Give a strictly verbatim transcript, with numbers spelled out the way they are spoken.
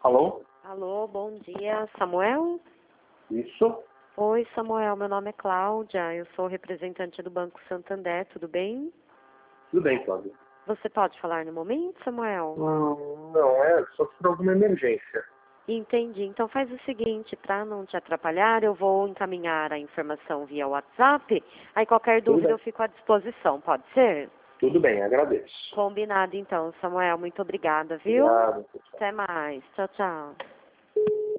Alô? Alô, bom dia, Samuel? Isso? Oi, Samuel, meu nome é Cláudia, eu sou representante do Banco Santander, tudo bem? Tudo bem, Cláudio. Você pode falar no momento, Samuel? Hum, não, é só por alguma emergência. Entendi, então faz o seguinte, para não te atrapalhar, eu vou encaminhar a informação via WhatsApp, aí qualquer Tudo dúvida bem. eu fico à disposição, pode ser? Tudo bem, agradeço. Combinado então, Samuel, muito obrigada, viu? Obrigado. Tchau. Até mais, tchau, tchau.